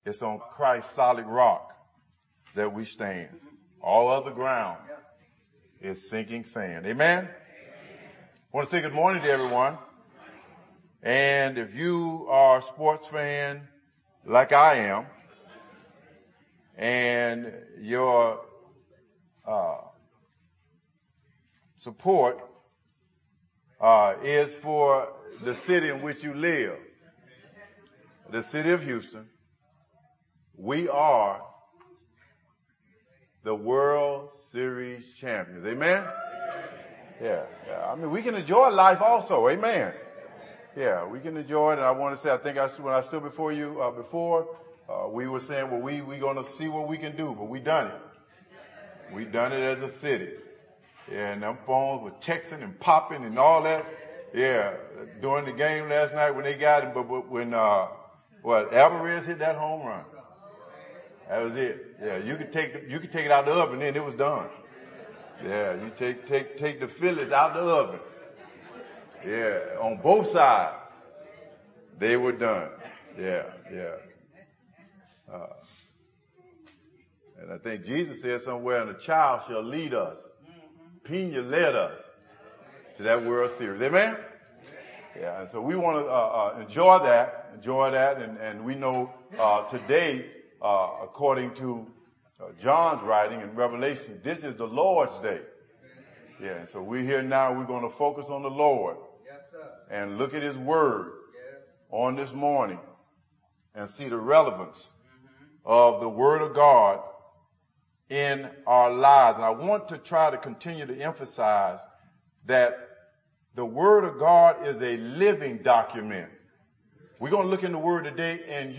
It's on Christ's solid rock that we stand. All other ground is sinking sand. Amen? I want to say good morning to everyone. And if you are a sports fan like I am, and your support is for the city in which you live, the city of Houston, we are the World Series champions. Amen? Yeah. I mean, we can enjoy life also. Amen. Yeah, we can enjoy it. And I want to say, when I stood before you before, we were saying, well, we going to see what we can do, but we done it. We done it as a city. Yeah, and them phones were texting and popping and all that. Yeah, during the game last night when they got him, but when Alvarez hit that home run, that was it. Yeah, you could take it out of the oven, and it was done. Yeah, you take the Phillies out of the oven. Yeah, on both sides, they were done. Yeah. And I think Jesus said somewhere, and a child shall lead us. Pena led us to that World Series. Amen? Yeah, and so we want to enjoy that, and we know today, according to John's writing in Revelation, this is the Lord's day. Yeah, and so we're here now. We're going to focus on the Lord and look at His Word on this morning and see the relevance of the Word of God in our lives. And I want to try to continue to emphasize that the Word of God is a living document. We're going to look in the Word today, and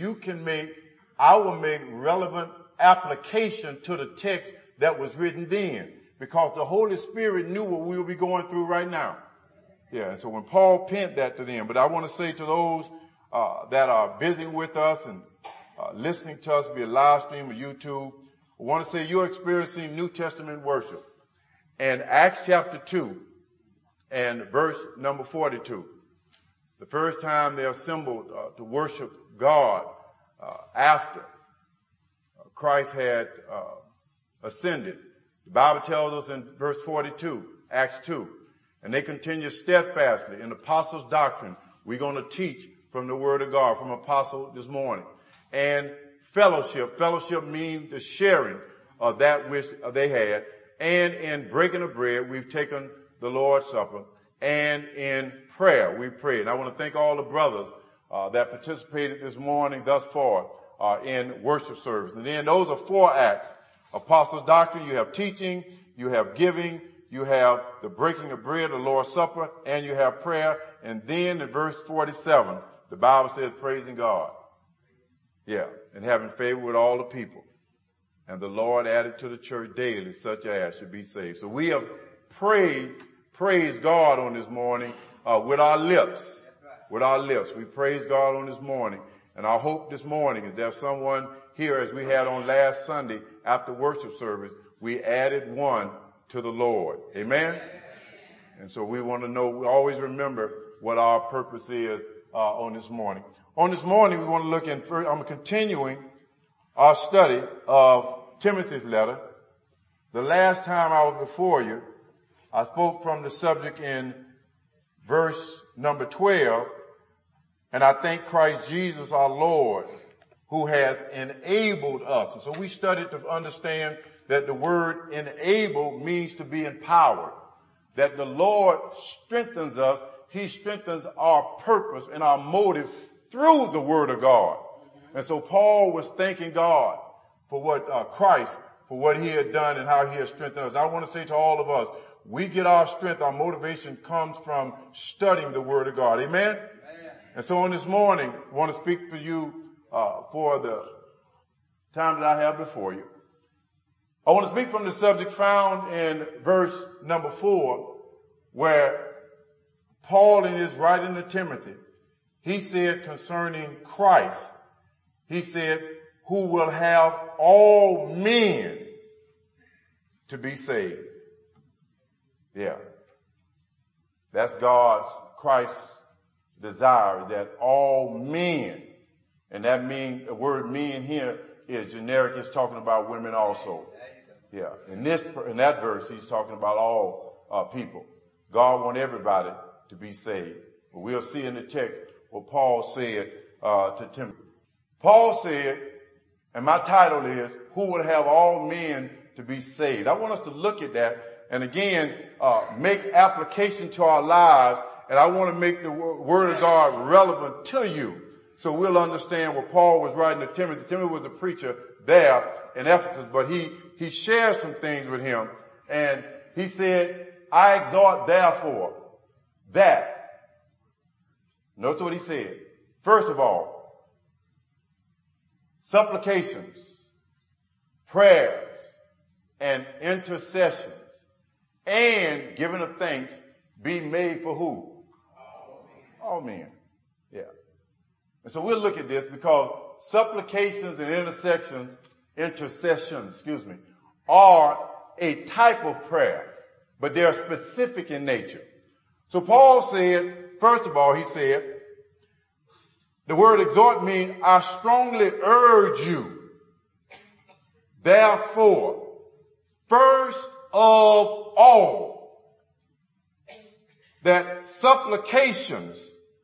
I will make relevant application to the text that was written then, because the Holy Spirit knew what we will be going through right now. Yeah, and so when Paul penned that to them, but I want to say to those that are visiting with us and listening to us via live stream or YouTube, I want to say you're experiencing New Testament worship. And Acts chapter 2 and verse number 42, the first time they assembled to worship God after Christ had ascended. The Bible tells us in verse 42, Acts 2, and they continue steadfastly in apostles' doctrine. We're going to teach from the Word of God, from apostle this morning. And fellowship. Fellowship means the sharing of that which they had. And in breaking of bread, we've taken the Lord's Supper. And in prayer, we prayed. And I want to thank all the brothers that participated this morning thus far in worship service. And then those are 4 acts. Apostles' doctrine, you have teaching, you have giving, you have the breaking of bread, the Lord's Supper, and you have prayer. And then in verse 47, the Bible says praising God. Yeah, and having favor with all the people. And the Lord added to the church daily such as should be saved. So we have praised God on this morning with our lips. With our lips. We praise God on this morning. And our hope this morning is there's someone here, as we had on last Sunday after worship service, we added one to the Lord. Amen? And so we want to know, we always remember what our purpose is on this morning. On this morning, we want to look in, I'm continuing our study of Timothy's letter. The last time I was before you, I spoke from the subject in verse number 12, and I thank Christ Jesus our Lord, who has enabled us. And so we studied to understand that the word enable means to be empowered, that the Lord strengthens us. He strengthens our purpose and our motive through the Word of God. And so Paul was thanking God for what Christ, for what He had done and how He has strengthened us. I want to say to all of us, we get our strength, our motivation comes from studying the Word of God. Amen? Amen. And so on this morning, I want to speak for you for the time that I have before you. I want to speak from the subject found in verse number 4, where Paul in his writing to Timothy, he said concerning Christ, he said, who will have all men to be saved. Yeah. That's Christ's desire, that all men And that the word mean here is generic. It's talking about women also. Yeah. In that verse, he's talking about all people. God wants everybody to be saved. But we'll see in the text what Paul said to Timothy. Paul said, and my title is, who would have all men to be saved? I want us to look at that and again, make application to our lives. And I want to make the word of God relevant to you. So we'll understand what Paul was writing to Timothy. Timothy was a preacher there in Ephesus, but he shared some things with him. And he said, I exhort therefore that. Notice what he said. First of all, supplications, prayers, and intercessions, and giving of thanks be made for who? All men. Yeah. And so we'll look at this because supplications and intercessions, are a type of prayer, but they're specific in nature. So Paul said, first of all, he said, the word exhort means I strongly urge you. Therefore, first of all, that supplications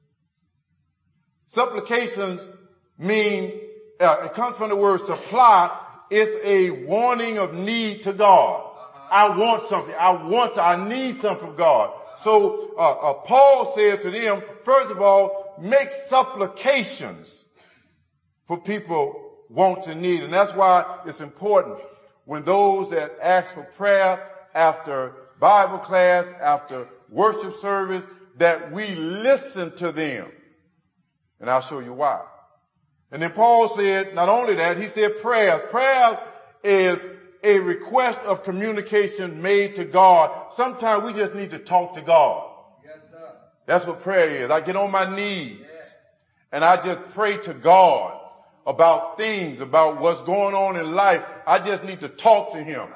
mean, it comes from the word supply. It's a warning of need to God. I want something. I need something from God. So, Paul said to them, first of all, make supplications for people want and need. And that's why it's important when those that ask for prayer after Bible class, after worship service, that we listen to them. And I'll show you why. And then Paul said, not only that, he said prayers. Prayer is a request of communication made to God. Sometimes we just need to talk to God. Yes, sir. That's what prayer is. I get on my knees and I just pray to God about things, about what's going on in life. I just need to talk to him.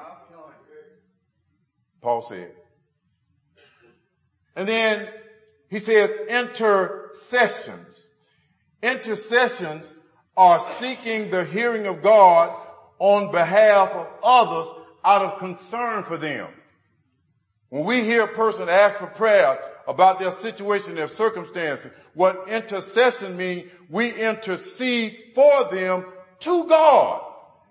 Paul said. And then he says intercessions. Intercessions are seeking the hearing of God on behalf of others out of concern for them. When we hear a person ask for prayer about their situation, their circumstances, what intercession means, we intercede for them to God.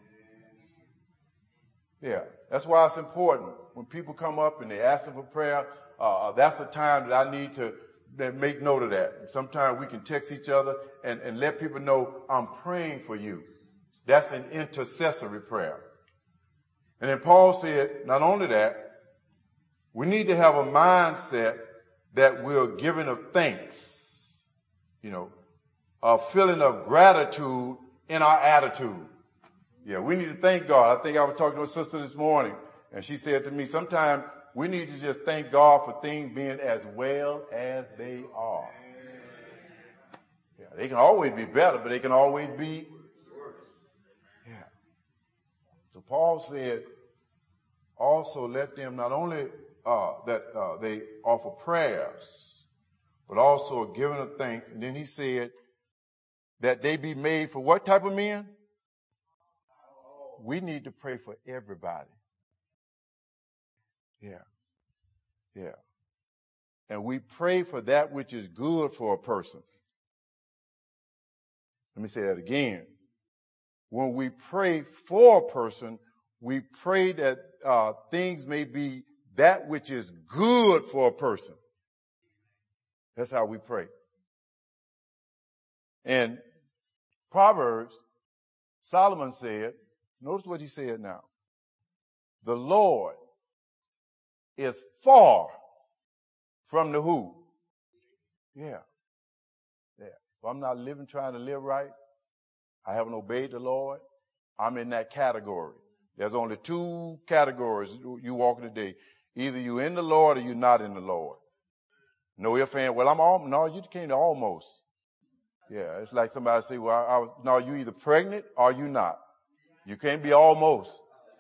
Yeah, that's why it's important. When people come up and they ask for prayer, that's a time that I need to make note of that. Sometimes we can text each other and let people know I'm praying for you. That's an intercessory prayer. And then Paul said, not only that, we need to have a mindset that we're giving of thanks, a feeling of gratitude in our attitude. Yeah, we need to thank God. I think I was talking to a sister this morning and she said to me, sometimes we need to just thank God for things being as well as they are. Yeah, they can always be better, but they can always be worse. Yeah. So Paul said, also let them not only they offer prayers, but also a giving of thanks. And then he said that they be made for what type of men? We need to pray for everybody. Yeah. Yeah. And we pray for that which is good for a person. Let me say that again. When we pray for a person, we pray that things may be that which is good for a person. That's how we pray. And Proverbs, Solomon said, notice what he said now. The Lord is far from the who? Yeah. Yeah. If I'm not trying to live right, I haven't obeyed the Lord, I'm in that category. There's only two categories you walk in today. Either you're in the Lord or you're not in the Lord. No ifs, ands. Well, no, you can't almost. Yeah, it's like somebody say, well, no, you either pregnant or you not. You can't be almost.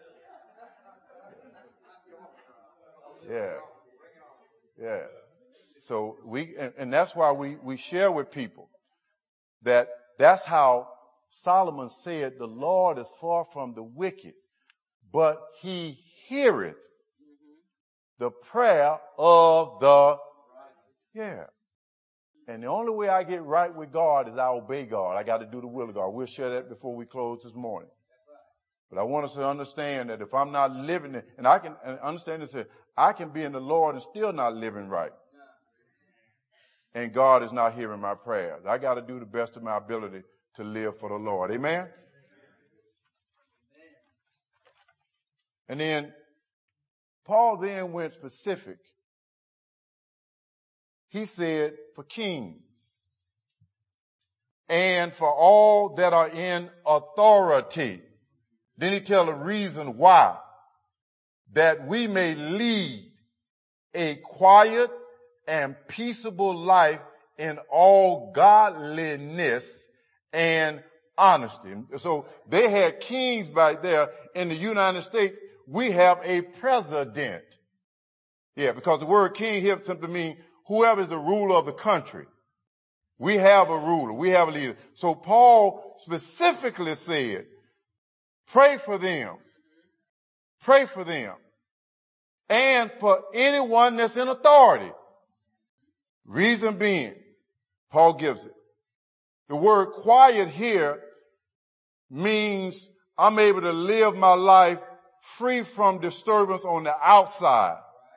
Yeah. Yeah. So and that's why we share with people that's how Solomon said, the Lord is far from the wicked, but he heareth the prayer of the, yeah. And the only way I get right with God is I obey God. I got to do the will of God. We'll share that before we close this morning. But I want us to understand that if I'm not living it, and I can understand this, I can be in the Lord and still not living right. And God is not hearing my prayers. I got to do the best of my ability to live for the Lord. Amen? And then Paul then went specific. He said, for kings and for all that are in authority. Then he tell the reason why. That we may lead a quiet and peaceable life in all godliness and honesty. So they had kings back there in the United States. We have a president. Yeah, because the word king here simply means whoever is the ruler of the country. We have a ruler. We have a leader. So Paul specifically said, pray for them. Pray for them. And for anyone that's in authority. Reason being, Paul gives it. The word quiet here means I'm able to live my life free from disturbance on the outside.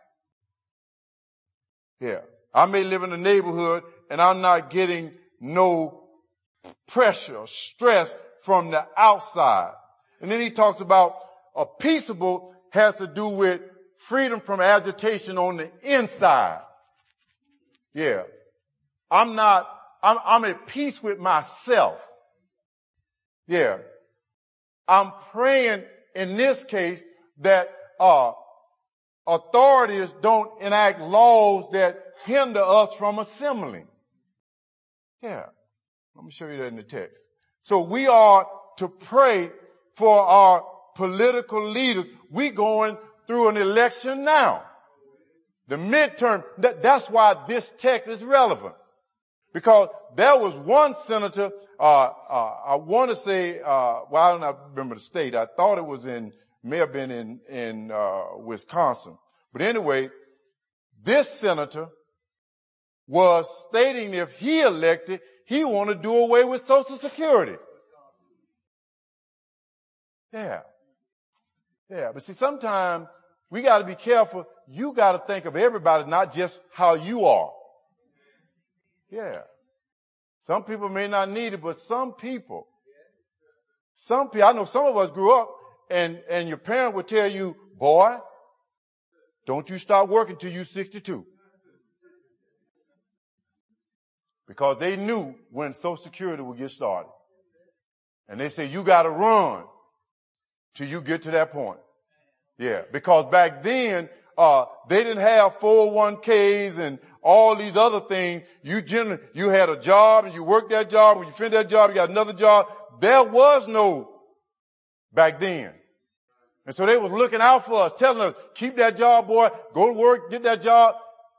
Yeah. I may live in a neighborhood and I'm not getting no pressure or stress from the outside. And then he talks about a peaceable has to do with freedom from agitation on the inside. Yeah. I'm at peace with myself. Yeah. I'm praying in this case that, authorities don't enact laws that hinder us from assembling. Yeah. Let me show you that in the text. So we are to pray for our political leaders. We're going through an election now. The midterm, that's why this text is relevant. Because there was one senator, I want to say, I don't remember the state. I thought it was may have been in Wisconsin. But anyway, this senator was stating if he elected, he wanted to do away with Social Security. Yeah. Yeah. But see, sometimes we got to be careful. You got to think of everybody, not just how you are. Yeah. Some people may not need it, but some people, I know some of us grew up and your parent would tell you, boy, don't you start working till you're 62. Because they knew when Social Security would get started. And they say, you got to run till you get to that point. Yeah. Because back then, they didn't have 401ks and all these other things. You had a job and you worked that job. When you finished that job, you got another job. There was no back then. And so they was looking out for us, telling us, keep that job, boy, go to work, get that job.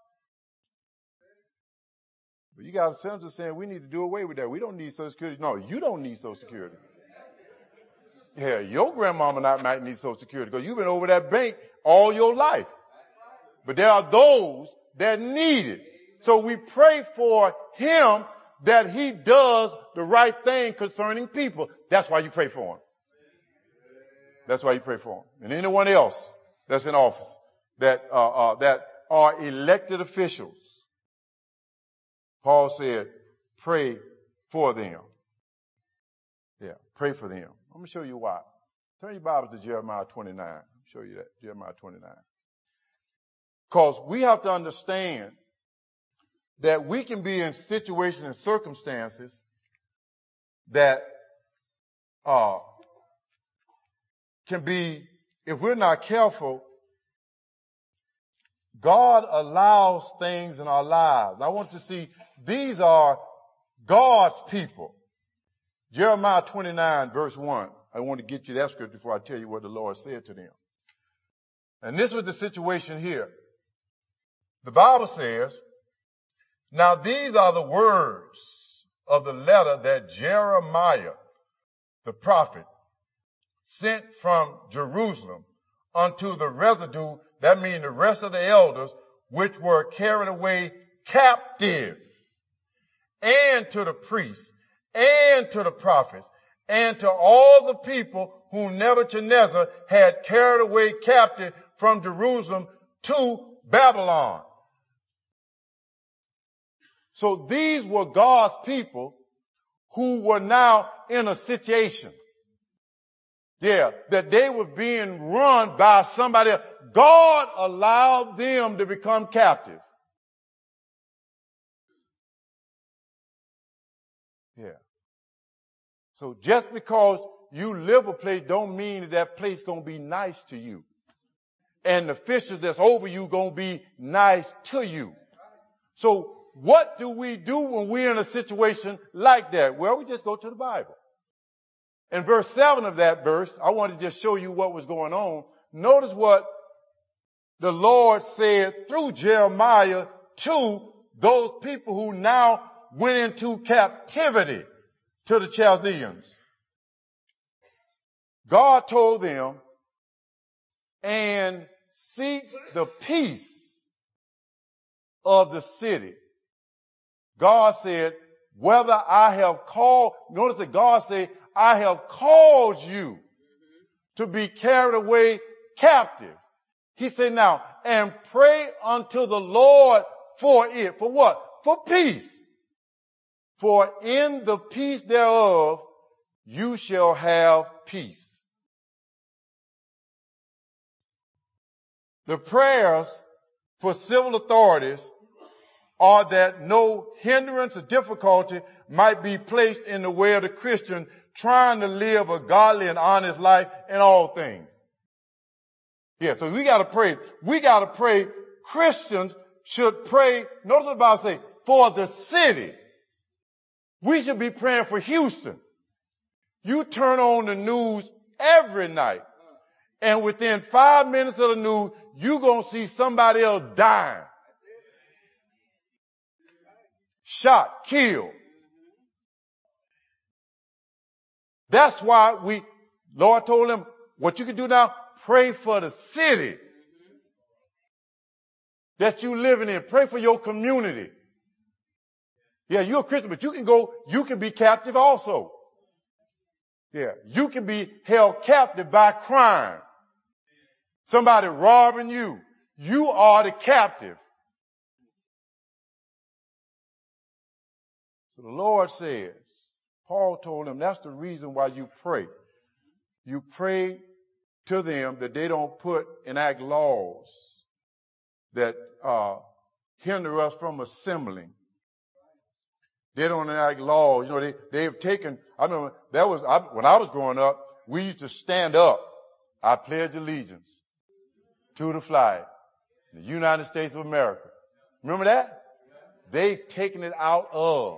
But you got a senator saying we need to do away with that. We don't need Social Security. No, you don't need Social Security. Yeah, your grandmama might need Social Security because you've been over that bank all your life. But there are those that need it. So we pray for him that he does the right thing concerning people. That's why you pray for him. That's why you pray for him. And anyone else that's in office that are elected officials. Paul said, pray for them. Yeah, pray for them. Let me show you why. Turn your Bibles to Jeremiah 29. I'll show you that. Jeremiah 29. Because we have to understand that we can be in situations and circumstances that can be, if we're not careful, God allows things in our lives. I want to see these are God's people. Jeremiah 29 verse 1. I want to get you that scripture before I tell you what the Lord said to them. And this was the situation here. The Bible says, now these are the words of the letter that Jeremiah, the prophet, sent from Jerusalem unto the residue, that means the rest of the elders, which were carried away captive, and to the priests, and to the prophets, and to all the people whom Nebuchadnezzar had carried away captive from Jerusalem to Babylon. So these were God's people who were now in a situation. Yeah, that they were being run by somebody else. God allowed them to become captive. Yeah. So just because you live a place don't mean that that place gonna be nice to you. And the officials that's over you gonna be nice to you. So what do we do when we're in a situation like that? Well, we just go to the Bible. In verse 7 of that verse, I want to just show you what was going on. Notice what the Lord said through Jeremiah to those people who now went into captivity to the Chaldeans. God told them, and seek the peace of the city. God said, whether I have called, notice that God said, I have called you to be carried away captive. He said now, and pray unto the Lord for it. For what? For peace. For in the peace thereof you shall have peace. The prayers for civil authorities are that no hindrance or difficulty might be placed in the way of the Christian trying to live a godly and honest life in all things. Yeah, so we gotta pray. We gotta pray. Christians should pray, notice what the Bible says, for the city. We should be praying for Houston. You turn on the news every night, and within 5 minutes of the news, you're gonna see somebody else dying. Shot, killed. That's why Lord told them, what you can do now, pray for the city that you living in. Pray for your community. Yeah, you're a Christian, but you can be captive also. Yeah, you can be held captive by crime. Somebody robbing you. You are the captive. So the Lord says, Paul told them that's the reason why you pray. You pray to them that they don't enact laws that hinder us from assembling. They don't enact laws. You know, they've taken, I remember when I was growing up, we used to stand up. I pledge allegiance to the flag, the United States of America. Remember that? They've taken it out of.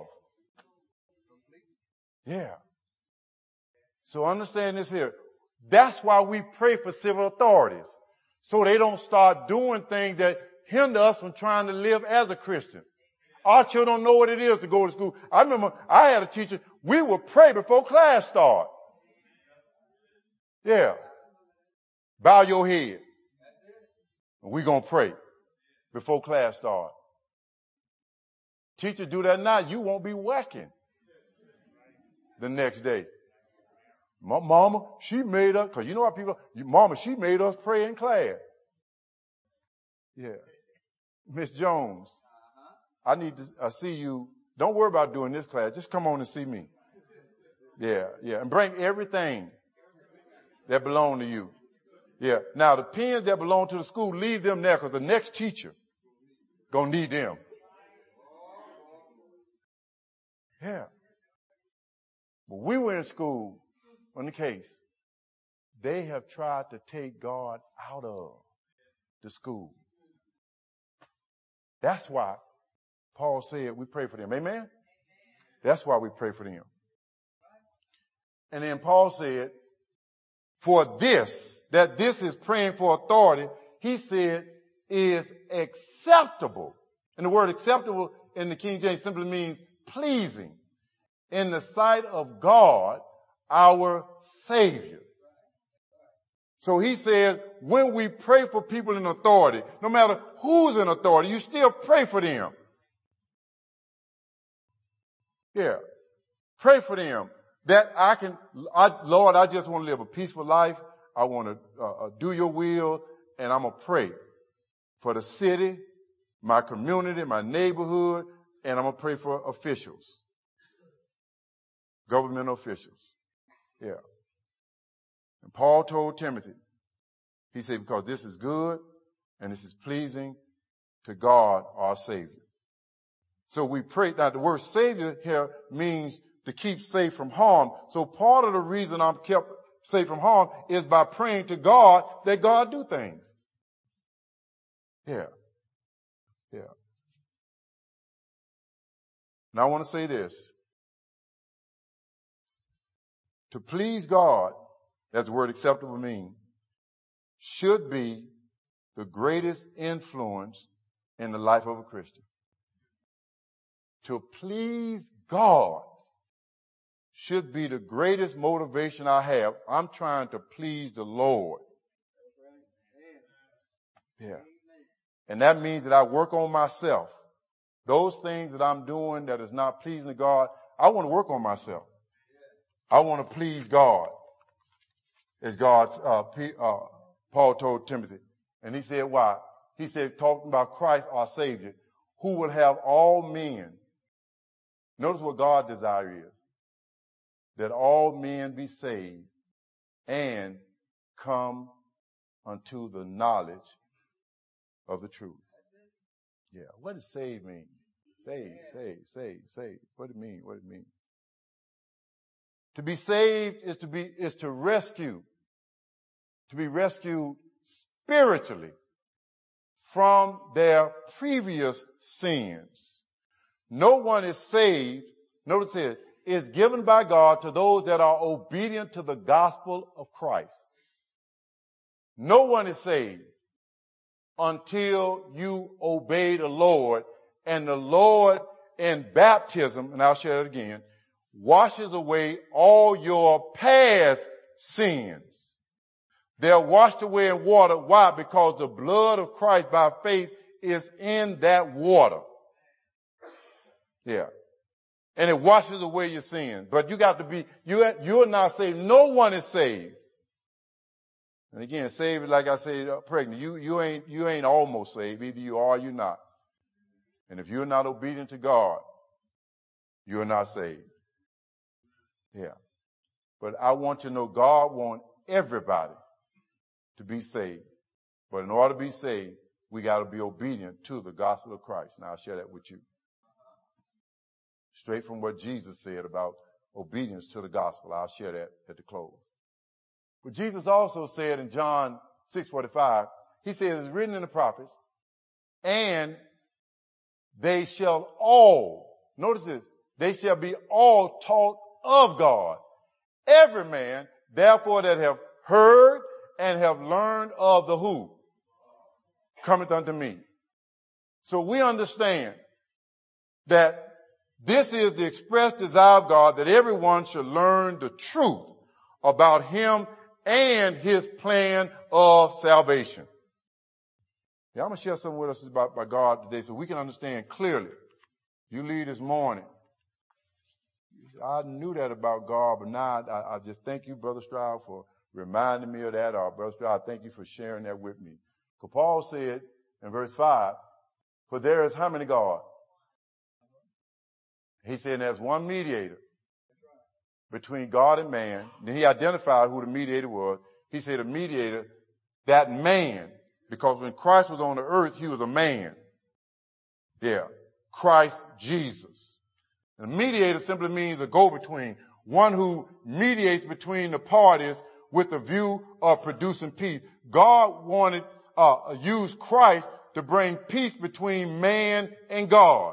Yeah. So understand this here. That's why we pray for civil authorities. So they don't start doing things that hinder us from trying to live as a Christian. Our children don't know what it is to go to school. I remember I had a teacher, we would pray before class started. Yeah. Bow your head. And we're going to pray before class starts. Teachers do that now, you won't be whacking the next day. Mama, she made us, cause you know how people, Mama, she made us pray in class. Yeah. Miss Jones, I need to see you. Don't worry about doing this class. Just come on and see me. Yeah, yeah. And bring everything that belong to you. Yeah. Now the pens that belong to the school, leave them there because the next teacher gonna need them. Yeah. But we were in school on the case. They have tried to take God out of the school. That's why Paul said we pray for them. Amen? That's why we pray for them. And then Paul said, for this, that this is praying for authority, he said, is acceptable. And the word acceptable in the King James simply means pleasing in the sight of God, our Savior. So he said, when we pray for people in authority, no matter who's in authority, you still pray for them. Yeah. Pray for them. That Lord, I just want to live a peaceful life. I want to do your will, and I'm going to pray for the city, my community, my neighborhood, and I'm going to pray for officials, governmental officials. Yeah. And Paul told Timothy, he said, because this is good and this is pleasing to God, our Savior. So we pray. Now the word Savior here means to keep safe from harm. So part of the reason I'm kept safe from harm is by praying to God that God do things. Yeah. Yeah. Now I want to say this. To please God, as the word acceptable means, should be the greatest influence in the life of a Christian. To please God should be the greatest motivation I have. I'm trying to please the Lord. Yeah. And that means that I work on myself. Those things that I'm doing that is not pleasing to God, I want to work on myself. I want to please God. As Paul told Timothy. And he said, why? He said, talking about Christ, our Savior, who will have all men. Notice what God's desire is. That all men be saved and come unto the knowledge of the truth. Yeah. What does save mean? Save. What do it mean? To be saved is to rescue. To be rescued spiritually from their previous sins. No one is saved, notice it, is given by God to those that are obedient to the gospel of Christ. No one is saved until you obey the Lord, and the Lord in baptism, and I'll share it again, washes away all your past sins. They're washed away in water. Why? Because the blood of Christ by faith is in that water. Yeah. And it washes away your sins. But you got to be, you're not saved. No one is saved. And again, saved, like I said, pregnant. You ain't almost saved. Either you are or you're not. And if you're not obedient to God, you're not saved. Yeah. But I want you to know God wants everybody to be saved. But in order to be saved, we got to be obedient to the gospel of Christ. Now I'll share that with you. Straight from what Jesus said about obedience to the gospel. I'll share that at the close. But Jesus also said in John 6:45, he says, it's written in the prophets, and they shall all, notice this, they shall be all taught of God. Every man, therefore, that have heard and have learned of the who? Cometh unto me. So we understand that this is the express desire of God, that everyone should learn the truth about him and his plan of salvation. Yeah, I'm going to share something with us about God today so we can understand clearly. You leave this morning. I knew that about God, but now I just thank you, Brother Stroud, for reminding me of that. Or Brother Stroud, I thank you for sharing that with me. Because Paul said in verse 5, for there is how many God? He said there's one mediator between God and man. Then he identified who the mediator was. He said a mediator, that man, because when Christ was on the earth, he was a man. Yeah. Christ Jesus. And a mediator simply means a go-between, one who mediates between the parties with the view of producing peace. God used Christ to bring peace between man and God.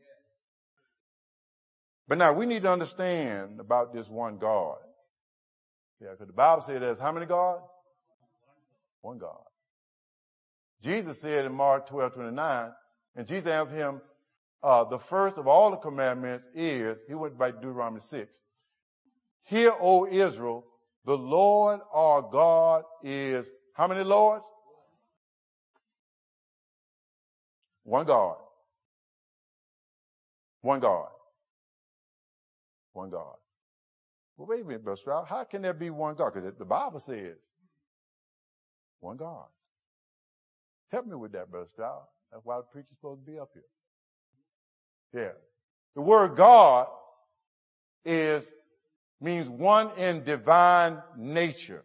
But now we need to understand about this one God. Yeah, because the Bible says there's how many God? One God. Jesus said in Mark 12:29, and Jesus answered him, the first of all the commandments is, he went back to Deuteronomy 6. Hear, O Israel, the Lord our God is, how many lords? One God. One God. One God. Well, wait a minute, Brother Stroud. How can there be one God? Because the Bible says one God. Help me with that, Brother Stroud. That's why the preacher's supposed to be up here. Yeah. The word God means one in divine nature.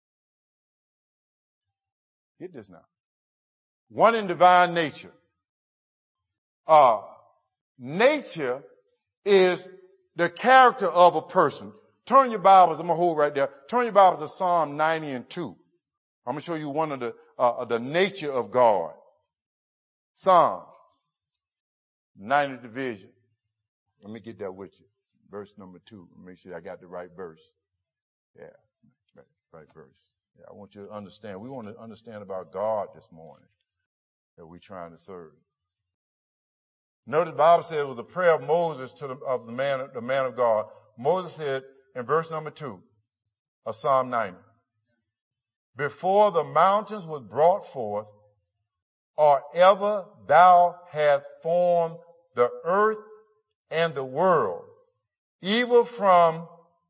Get this now. One in divine nature. Nature is the character of a person. Turn your Bibles, I'm going to hold right there. Turn your Bibles to Psalm 90 and 2. I'm going to show you one of the nature of God. Psalms 90th division. Let me get that with you. Verse number 2. Make sure I got the right verse. Yeah, right verse. Yeah, I want you to understand. We want to understand about God this morning that we're trying to serve. Notice the Bible said it was a prayer of Moses of the man of God. Moses said in verse number 2 of Psalm 90, before the mountains were brought forth, or ever thou hast formed the earth and the world, even from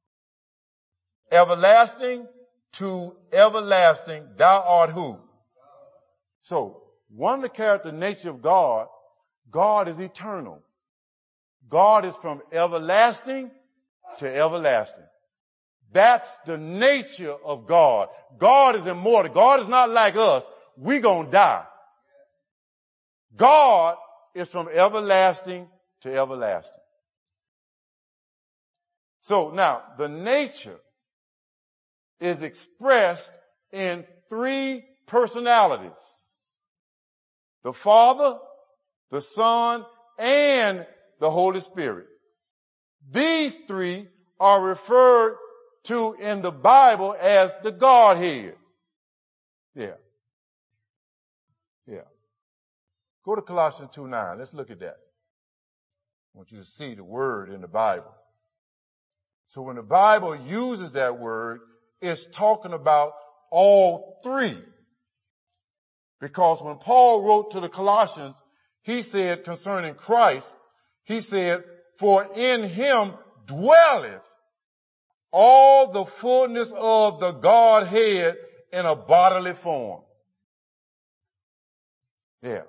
everlasting to everlasting, thou art who? So, one of the character nature of God is eternal. God is from everlasting to everlasting. That's the nature of God. God is immortal. God is not like us. We're going to die. God is from everlasting to everlasting. So now, the nature is expressed in 3 personalities. The Father, the Son, and the Holy Spirit. These 3 are referred to in the Bible as the Godhead. Yeah. Go to Colossians 2:9. Let's look at that. I want you to see the word in the Bible. So when the Bible uses that word, it's talking about all 3. Because when Paul wrote to the Colossians, he said concerning Christ, he said, for in him dwelleth all the fullness of the Godhead in a bodily form. Yeah.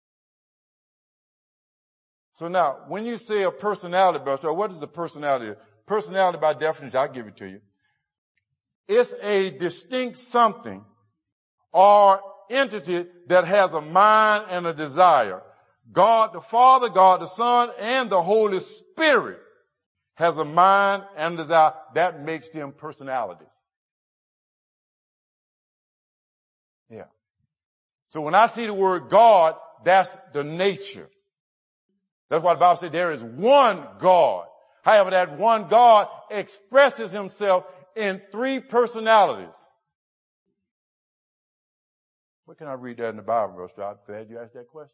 So now, when you say a personality, brother, what is a personality? Personality, by definition, I'll give it to you. It's a distinct something or entity that has a mind and a desire. God the Father, God the Son, and the Holy Spirit has a mind and a desire. That makes them personalities. Yeah. So when I see the word God, that's the nature. That's why the Bible says there is one God. However, that one God expresses himself in 3 personalities. Where can I read that in the Bible, Brother? I'm glad you asked that question.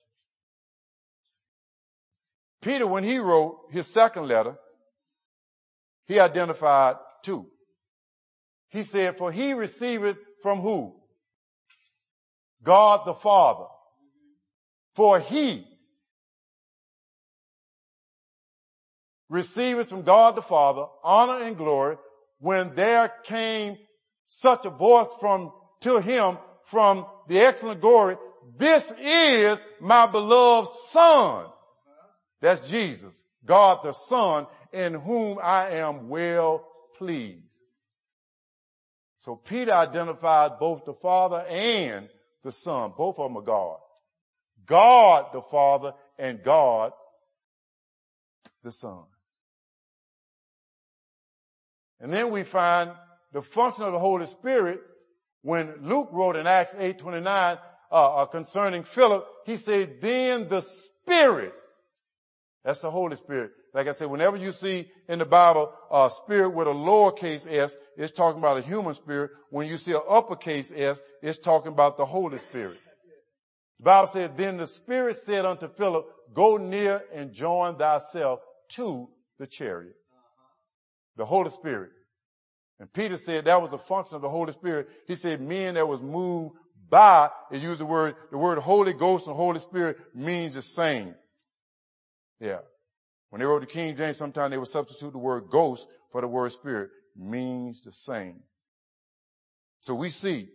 Peter, when he wrote his second letter, he identified 2. He said, for he receiveth from who? God the Father. For he receiveth from God the Father honor and glory when there came such a voice to him from the excellent glory, this is my beloved Son. That's Jesus, God the Son, in whom I am well pleased. So Peter identified both the Father and the Son. Both of them are God. God the Father and God the Son. And then we find the function of the Holy Spirit when Luke wrote in Acts 8:29 concerning Philip. He said, then the Spirit, that's the Holy Spirit. Like I said, whenever you see in the Bible spirit with a lowercase s, it's talking about a human spirit. When you see an uppercase s, it's talking about the Holy Spirit. The Bible said, then the Spirit said unto Philip, go near and join thyself to the chariot. The Holy Spirit. And Peter said that was a function of the Holy Spirit. He said men that was moved by, he used the word Holy Ghost and Holy Spirit means the same. Yeah. When they wrote the King James, sometimes they would substitute the word ghost for the word spirit. Means the same. So we see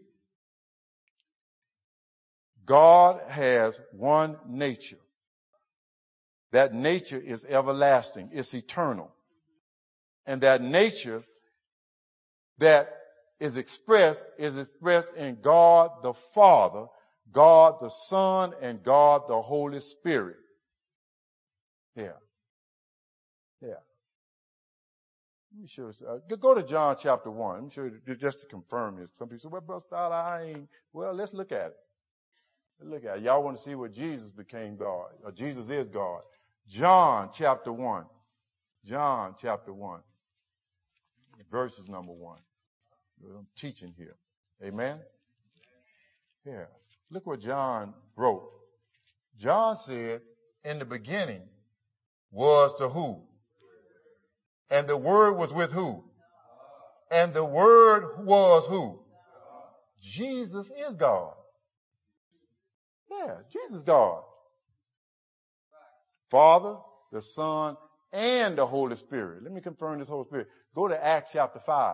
God has one nature. That nature is everlasting. It's eternal. And that nature that is expressed in God the Father, God the Son, and God the Holy Spirit. Yeah. Yeah. Let me show you. Go to John chapter 1. Let me show you just to confirm this. Some people say, well, Brother Stout, well, let's look at it. Look at it. Y'all want to see what Jesus became God, or Jesus is God. John chapter 1. John chapter 1. Verses number 1. I'm teaching here. Amen? Yeah. Look what John wrote. John said, in the beginning was the who? And the Word was with who? And the Word was who? Jesus is God. Yeah, Jesus is God. Father, the Son, and the Holy Spirit. Let me confirm this Holy Spirit. Go to Acts chapter 5.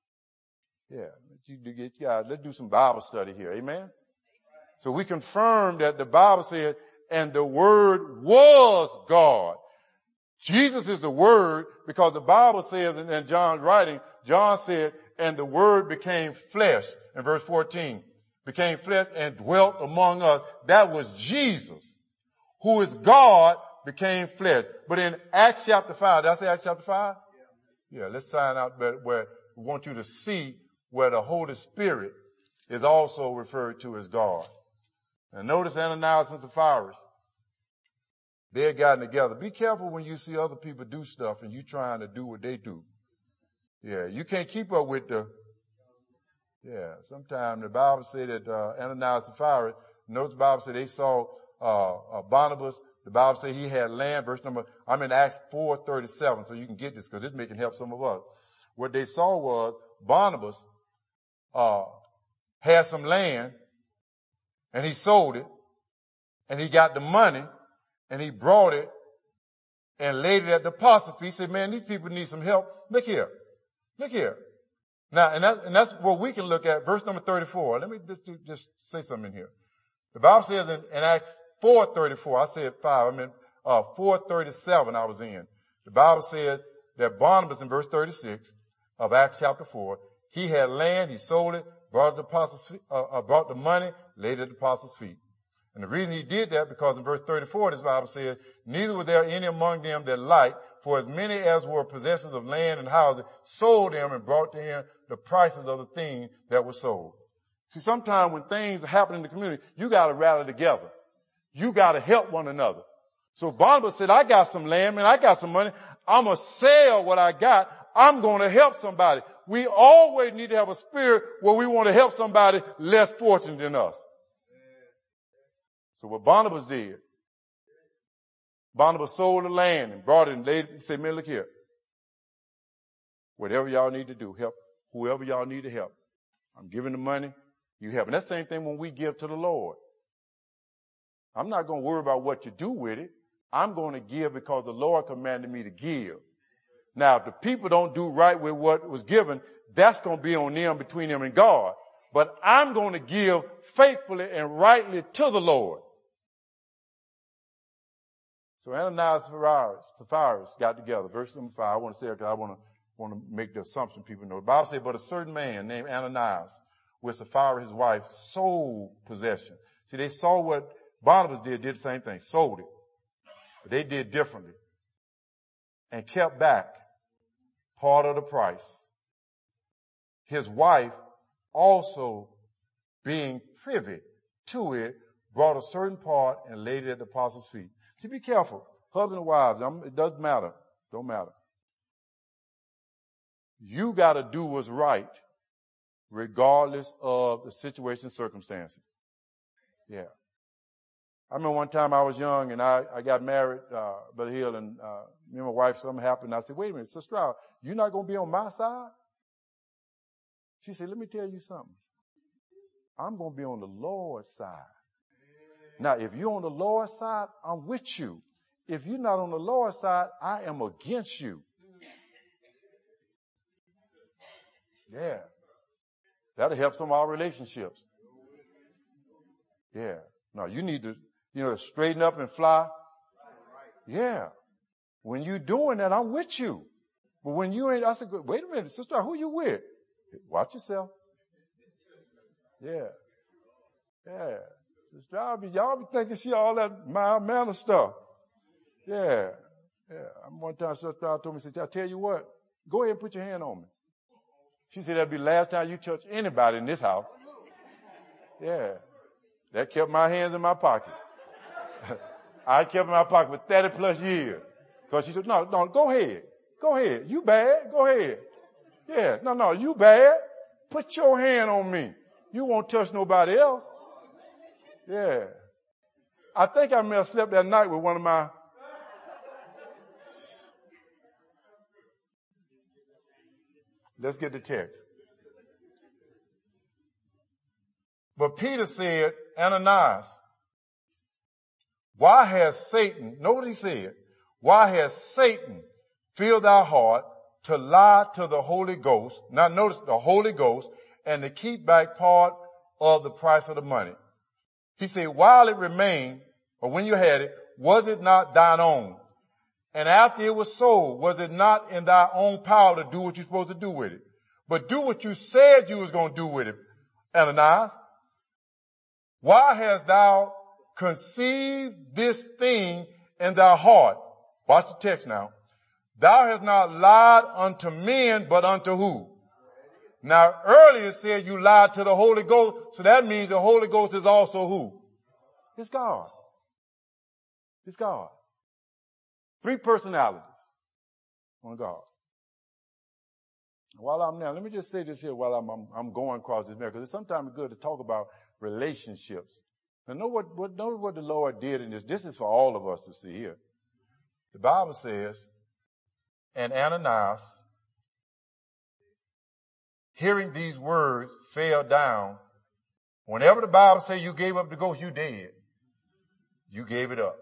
Yeah, let's do some Bible study here. Amen? So we confirm that the Bible said, and the Word was God. Jesus is the Word because the Bible says in John's writing, John said, and the Word became flesh in verse 14, became flesh and dwelt among us. That was Jesus, who is God, became flesh. But in Acts chapter 5, did I say Acts chapter 5? Yeah, let's find out where we want you to see where the Holy Spirit is also referred to as God. And notice Ananias and Sapphira. They had gotten together. Be careful when you see other people do stuff and you trying to do what they do. Yeah, you can't keep up with sometimes the Bible said that Ananias and Sapphira, notice the Bible said they saw Barnabas. The Bible said he had land, I'm in Acts 4:37, so you can get this because this may can help some of us. What they saw was Barnabas had some land and he sold it and he got the money and he brought it and laid it at the apostles' feet. He said, man, these people need some help. Look here. Now, and that's what we can look at. Verse number 34. Let me just say something in here. The Bible says in Acts 4:34, I said 5, 4:37 I was in. The Bible said that Barnabas in verse 36 of Acts chapter 4, he had land, he sold it, brought the money, laid it at the apostles' feet. And the reason he did that, because in verse 34, this Bible says, neither was there any among them that lacked, for as many as were possessors of land and houses sold them and brought to him the prices of the things that were sold. See, sometimes when things happen in the community, you got to rally together. You got to help one another. So Barnabas said, I got some land, man, I got some money. I'm going to sell what I got. I'm going to help somebody. We always need to have a spirit where we want to help somebody less fortunate than us. So what Barnabas did, Barnabas sold the land and brought it and laid it and said, man, look here. Whatever y'all need to do, help whoever y'all need to help. I'm giving the money, you help. And that's the same thing when we give to the Lord. I'm not going to worry about what you do with it. I'm going to give because the Lord commanded me to give. Now, if the people don't do right with what was given, that's going to be on them, between them and God. But I'm going to give faithfully and rightly to the Lord. So Ananias and Sapphira got together. Verse number 5. I want to say it because I want to make the assumption people know. The Bible says, but a certain man named Ananias, with Sapphira his wife, sold possession. See, they saw what Barnabas did the same thing, sold it. But they did differently. And kept back part of the price. His wife, also being privy to it, brought a certain part and laid it at the apostles' feet. See, be careful. Husband and wives, it doesn't matter. Don't matter. You got to do what's right regardless of the situation and circumstances. Yeah. I remember one time I was young and I got married, Brother Hill, and me and my wife, something happened. I said, wait a minute, Sister Stroud, you're not going to be on my side? She said, let me tell you something. I'm going to be on the Lord's side. Now, if you're on the Lord's side, I'm with you. If you're not on the Lord's side, I am against you. Yeah. That'll help some of our relationships. Yeah. No, you need to, straighten up and fly. Yeah. When you're doing that, I'm with you. But when you ain't, I said, wait a minute, sister, who you with? Watch yourself. Yeah. Yeah. Sister, y'all be thinking she all that mild manner stuff. Yeah. Yeah. One time, Sister told me, she said, I tell you what, go ahead and put your hand on me. She said, that'll be the last time you touch anybody in this house. Yeah. That kept my hands in my pocket. I kept in my pocket for 30 plus years. Because she said, no, go ahead. Go ahead. You bad. Go ahead. Yeah. No, you bad. Put your hand on me. You won't touch nobody else. Yeah. I think I may have slept that night with one of my. Let's get the text. But Peter said, Ananias, why has Satan, know what he said, why has Satan filled thy heart to lie to the Holy Ghost, now notice the Holy Ghost, and to keep back part of the price of the money? He said, while it remained, or when you had it, was it not thine own? And after it was sold, was it not in thy own power to do what you're supposed to do with it? But do what you said you was going to do with it, Ananias. Why hast thou conceived this thing in thy heart? Watch the text now. Thou hast not lied unto men, but unto who? Now earlier it said you lied to the Holy Ghost, so that means the Holy Ghost is also who? It's God. It's God. 3 personalities on God. While I'm now, let me just say this here while I'm going across this mirror, because it's sometimes good to talk about relationships. Now know what the Lord did in this. This is for all of us to see here. The Bible says, and Ananias, hearing these words, fell down. Whenever the Bible says you gave up the ghost, you did. You gave it up.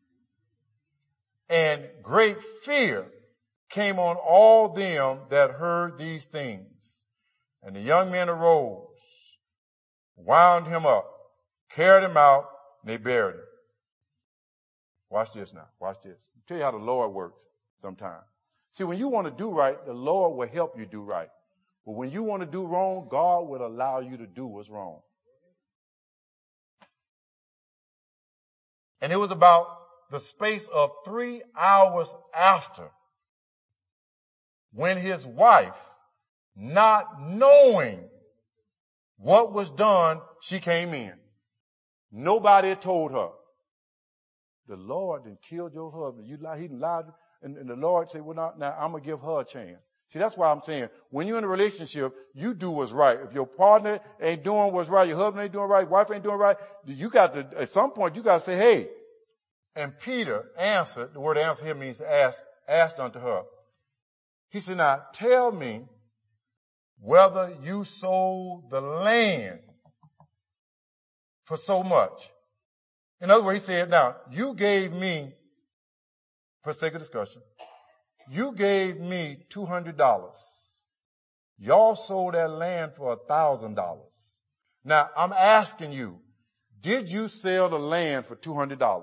And great fear came on all them that heard these things. And the young men arose, wound him up, carried him out, and they buried him. Watch this now. Watch this. I'll tell you how the Lord works sometimes. See, when you want to do right, the Lord will help you do right. But when you want to do wrong, God will allow you to do what's wrong. And it was about the space of 3 hours after when his wife, not knowing what was done, she came in. Nobody had told her. The Lord done killed your husband. He done lied. And the Lord said, well, now I'm going to give her a chance. See, that's why I'm saying, when you're in a relationship, you do what's right. If your partner ain't doing what's right, your husband ain't doing right, wife ain't doing right, you got to, at some point, you got to say, hey. And Peter answered, the word answer here means to asked unto her. He said, now tell me whether you sold the land for so much. In other words, he said, now you gave me, for sake of discussion, you gave me $200. Y'all sold that land for $1,000. Now I'm asking you, did you sell the land for $200?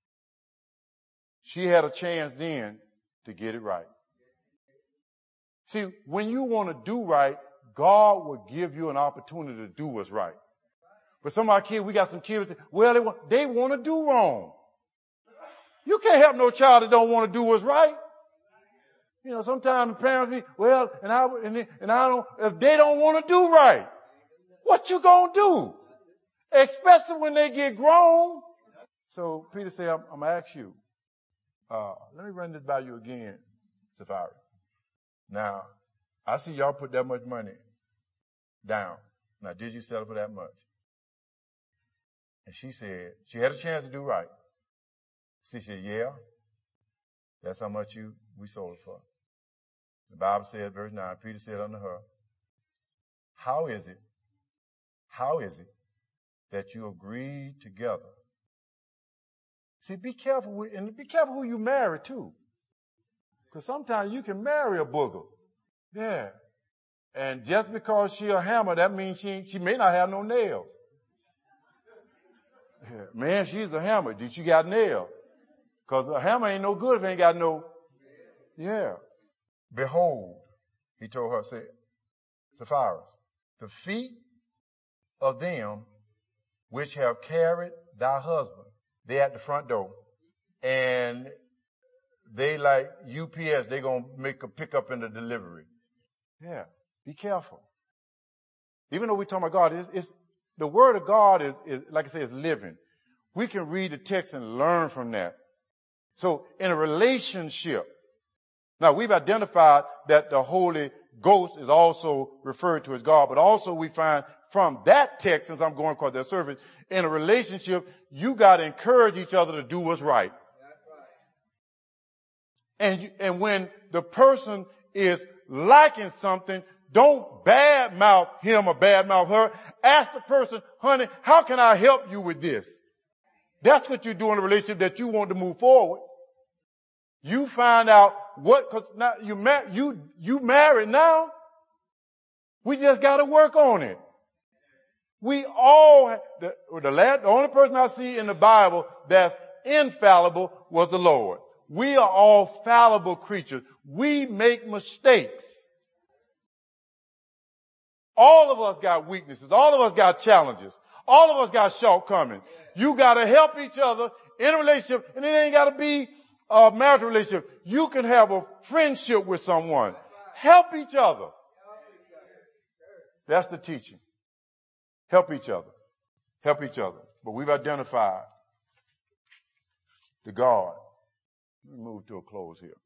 She had a chance then to get it right. See, when you want to do right, God will give you an opportunity to do what's right. But some of our kids, we got some kids, well, they want to do wrong. You can't help no child that don't want to do what's right. You know, sometimes the parents be, well, and I don't, if they don't want to do right, what you gonna do? Especially when they get grown. So Peter said, I'm gonna ask you, let me run this by you again, Safari. Now, I see y'all put that much money down. Now, did you sell it for that much? And she said, she had a chance to do right. She said, yeah, that's how much we sold it for. The Bible said, verse 9, Peter said unto her, How is it that you agree together? See, be careful and be careful who you marry too. Because sometimes you can marry a booger. Yeah. And just because she a hammer, that means she may not have no nails. Yeah. Man, she's a hammer. Did she got nails? Because a hammer ain't no good if it ain't got no. Yeah. Behold, he told her, said, Sapphira, the feet of them which have carried thy husband, they at the front door. And they like UPS, they gonna make a pickup and a delivery. Yeah. Be careful. Even though we're talking about God, it's the word of God is like I say, is living. We can read the text and learn from that. So in a relationship, now we've identified that the Holy Ghost is also referred to as God, but also we find from that text, since I'm going across that surface, in a relationship, you got to encourage each other to do what's right. And when the person is lacking something, don't badmouth him or badmouth her. Ask the person, honey, how can I help you with this? That's what you do in a relationship that you want to move forward. You find out cause now you married now. We just got to work on it. We all, the only person I see in the Bible that's infallible was the Lord. We are all fallible creatures. We make mistakes. All of us got weaknesses. All of us got challenges. All of us got shortcomings. You got to help each other in a relationship, and it ain't got to be a marital relationship. You can have a friendship with someone. Help each other. That's the teaching. Help each other. Help each other. But we've identified the God. Let me move to a close here.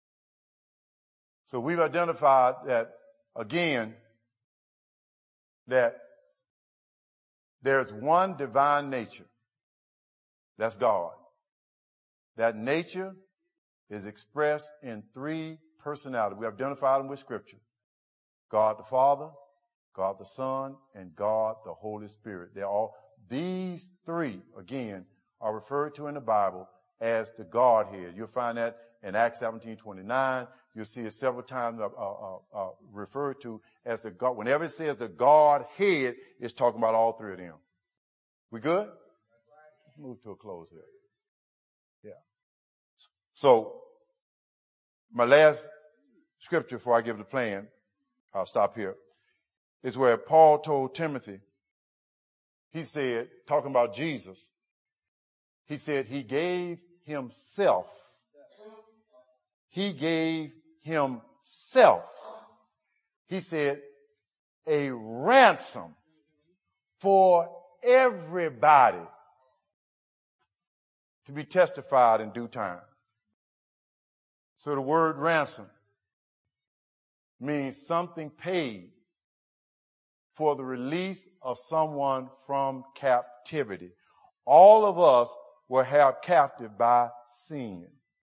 So we've identified that, again, that there's one divine nature. That's God. That nature is expressed in three personalities. We identified them with Scripture. God the Father, God the Son, and God the Holy Spirit. These three, again, are referred to in the Bible as the Godhead. You'll find that in Acts 17:29. You'll see it several times referred to as the God. Whenever it says the Godhead, it's talking about all three of them. We good? Let's move to a close here. Yeah. So, my last scripture before I give the plan, I'll stop here, is where Paul told Timothy, he said, talking about Jesus, he said he gave himself. He gave himself. He said a ransom for everybody to be testified in due time. So the word ransom means something paid for the release of someone from captivity. All of us were held captive by sin.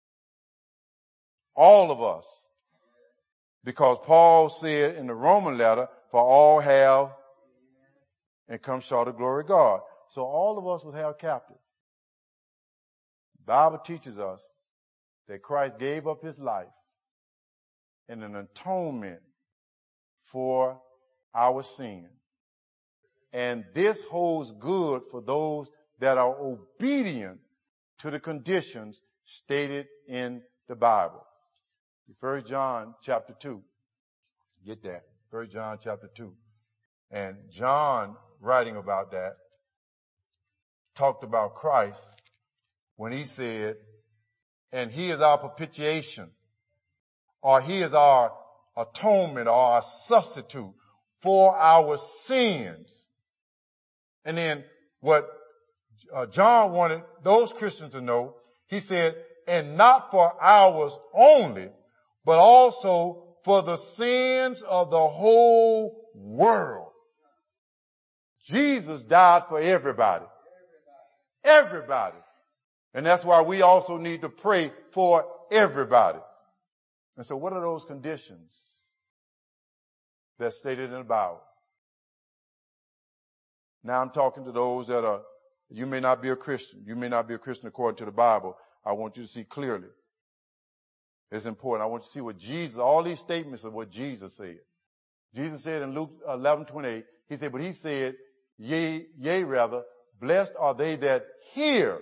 All of us. Because Paul said in the Roman letter, for all have and come short of the glory of God. So all of us were held captive. The Bible teaches us that Christ gave up his life in an atonement for our sin. And this holds good for those that are obedient to the conditions stated in the Bible. 1 John chapter 2. Get that. 1 John chapter 2. And John, writing about that, talked about Christ when he said, and he is our propitiation, or he is our atonement, or our substitute for our sins. And then what John wanted those Christians to know, he said, and not for ours only, but also for the sins of the whole world. Jesus died for everybody. Everybody. And that's why we also need to pray for everybody. And so what are those conditions that's stated in the Bible? Now I'm talking to those that are, you may not be a Christian. You may not be a Christian according to the Bible. I want you to see clearly. It's important. I want you to see what Jesus, all these statements of what Jesus said. Jesus said in Luke 11:28, he said, but he said, yea, rather, blessed are they that hear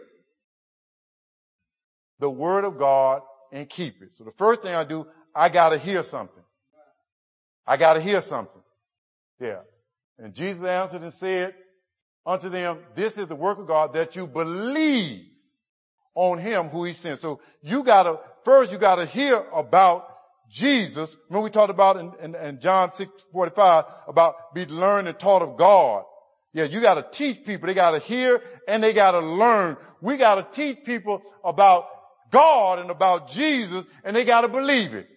the word of God and keep it. So the first thing I do, I gotta hear something. I gotta hear something. Yeah. And Jesus answered and said unto them, this is the work of God, that you believe on him who he sent. So first you gotta hear about Jesus. Remember we talked about in John 6:45 about be learned and taught of God. Yeah, you gotta teach people. They gotta hear and they gotta learn. We gotta teach people about God and about Jesus, and they gotta believe it.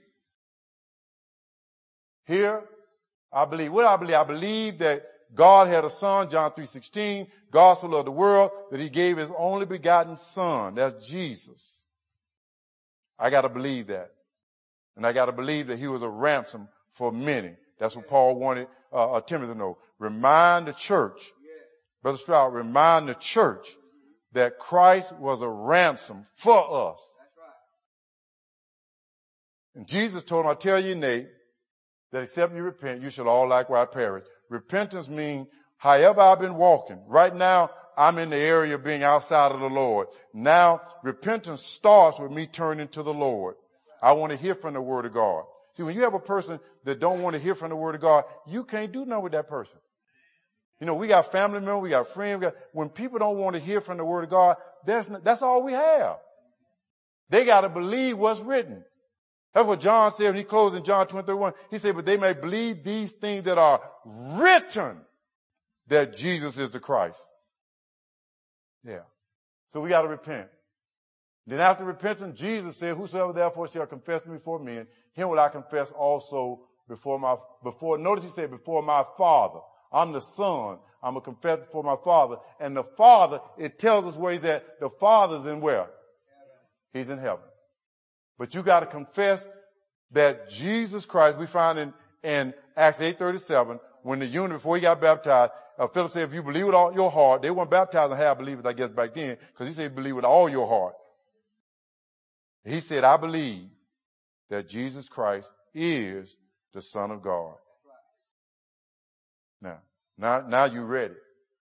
Here, I believe. What I believe? I believe that God had a son, John 3:16, God so loved the world that he gave his only begotten son. That's Jesus. I gotta believe that. And I gotta believe that he was a ransom for many. That's what Paul wanted Timothy to know. Remind the church, Brother Stroud, remind the church that Christ was a ransom for us. And Jesus told him, I tell you, Nate, that except you repent, you shall all likewise perish. Repentance means, however I've been walking, right now I'm in the area of being outside of the Lord. Now, repentance starts with me turning to the Lord. I want to hear from the Word of God. See, when you have a person that don't want to hear from the Word of God, you can't do nothing with that person. You know, we got family members, we got friends. When people don't want to hear from the Word of God, that's all we have. They got to believe what's written. That's what John said when he closed in John 20:31. He said, but they may believe these things that are written, that Jesus is the Christ. Yeah. So we got to repent. Then after repentance, Jesus said, whosoever therefore shall confess me before men, him will I confess also before, notice he said, before my Father. I'm the Son. I'm a confess before my Father. And the Father, it tells us where he's at. The Father's in where? He's in heaven. But you got to confess that Jesus Christ, we find in Acts 8:37, when the eunuch, before he got baptized, Philip said, if you believe with all your heart, they weren't baptized in half believers, I guess, back then, because he said, believe with all your heart. He said, I believe that Jesus Christ is the Son of God. Now you read it.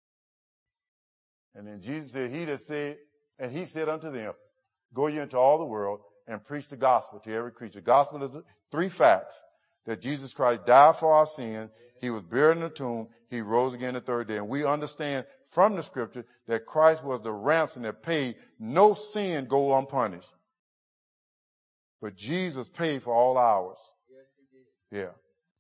And then Jesus said, he said unto them, go ye into all the world and preach the gospel to every creature. Gospel is 3 facts: that Jesus Christ died for our sins, he was buried in the tomb, he rose again the 3rd day. And we understand from the scripture that Christ was the ransom that paid no sin go unpunished. But Jesus paid for all ours. Yeah.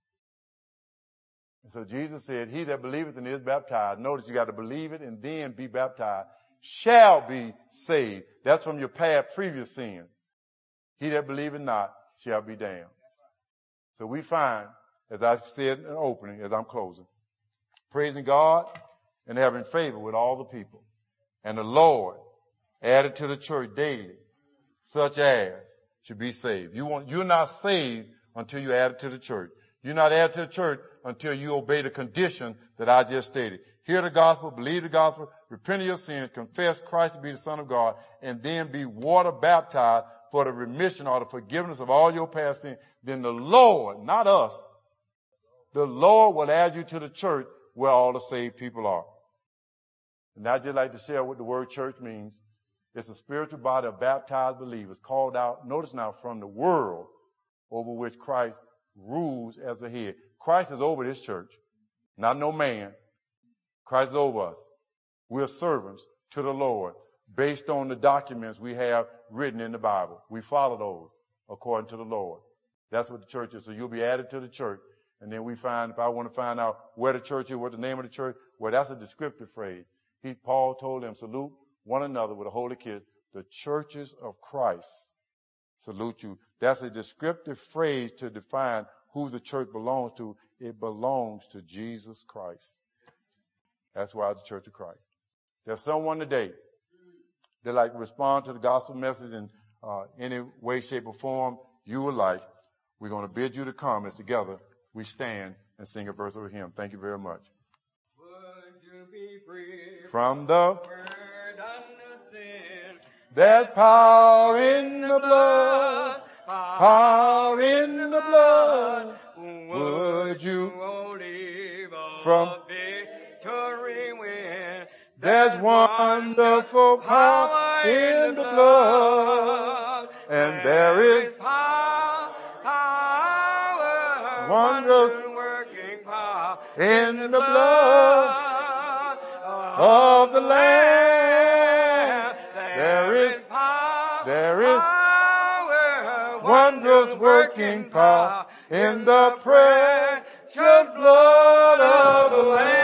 And so Jesus said, he that believeth and is baptized, notice you got to believe it and then be baptized, shall be saved. That's from your past previous sin. He that believeth not shall be damned. So we find, as I said in the opening, as I'm closing, praising God and having favor with all the people. And the Lord added to the church daily, such as should be saved. You're not saved until you add it to the church. You're not added to the church until you obey the condition that I just stated. Hear the gospel, believe the gospel, repent of your sins, confess Christ to be the Son of God, and then be water baptized for the remission or the forgiveness of all your past sins. Then the Lord, not us, the Lord will add you to the church where all the saved people are. And I'd just like to share what the word church means. It's a spiritual body of baptized believers called out, notice now, from the world over which Christ rules as a head. Christ is over this church, not no man. Christ is over us. We're servants to the Lord based on the documents we have written in the Bible. We follow those according to the Lord. That's what the church is. So you'll be added to the church. And then if I want to find out where the church is, what the name of the church, well, that's a descriptive phrase. Paul told them, salute one another with a holy kiss. The churches of Christ salute you. That's a descriptive phrase to define who the church belongs to. It belongs to Jesus Christ. That's why it's the Church of Christ. There's someone today that like to respond to the gospel message in any way, shape, or form you would like. We're going to bid you to come as together we stand and sing a verse of a hymn. Thank you very much. Would you be from the there's power in the blood, power in the blood. Would you from victory win? There's wonderful power in the blood, and there is power, wondrous working power in the blood of the Lamb. There is power, wondrous working power in the precious blood of the Lamb.